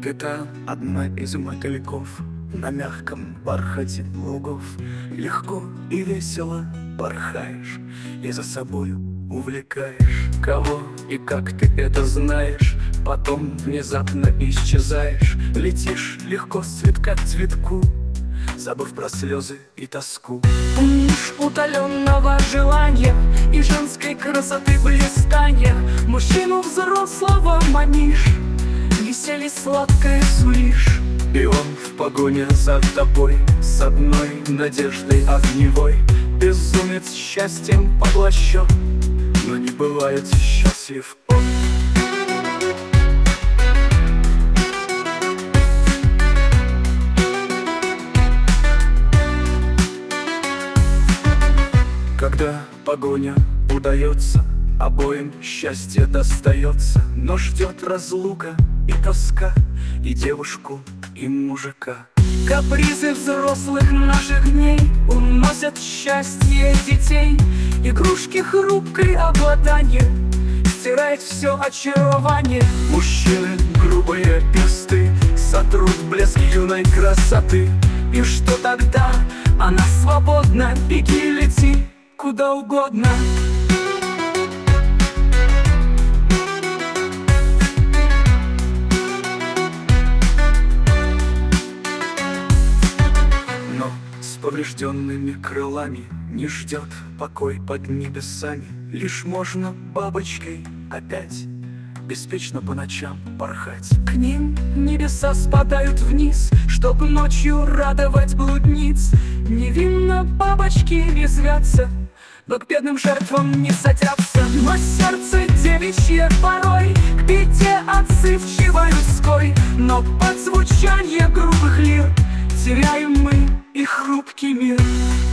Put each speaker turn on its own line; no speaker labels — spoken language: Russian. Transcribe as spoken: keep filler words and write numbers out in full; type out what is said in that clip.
Ты та одна из мотыльков на мягком бархате лугов. Легко и весело порхаешь и за собою увлекаешь. Кого и как ты это знаешь, потом внезапно исчезаешь. Летишь легко с цветка к цветку, забыв про слезы и тоску.
Помнишь утоленного желания и женской красоты блистания. Мужчину взрослого манишь, веселье сладкое сулишь.
И он в погоне за тобой с одной надеждой огневой. Безумец счастьем поглощен, но не бывает счастлив он. Когда погоня удается, обоим счастье достается. Но ждет разлука и тоска, и девушку, и мужика.
Капризы взрослых наших дней уносят счастье детей. Игрушки хрупкой обладание стирает все очарование.
Мужчины грубые персты сотрут блеск юной красоты.
И что тогда? Она свободна, беги, лети куда угодно.
Но с поврежденными крылами не ждет покой под небесами. Лишь можно бабочкой опять беспечно по ночам порхать.
К ним небеса спадают вниз, чтоб ночью радовать блудниц. Невинно бабочки резвятся, но к бедным жертвам не садятся. Но сердце девичье порой к беде отзывчивой людской. Но под звучание грубых лир теряем мы и хрупкий мир.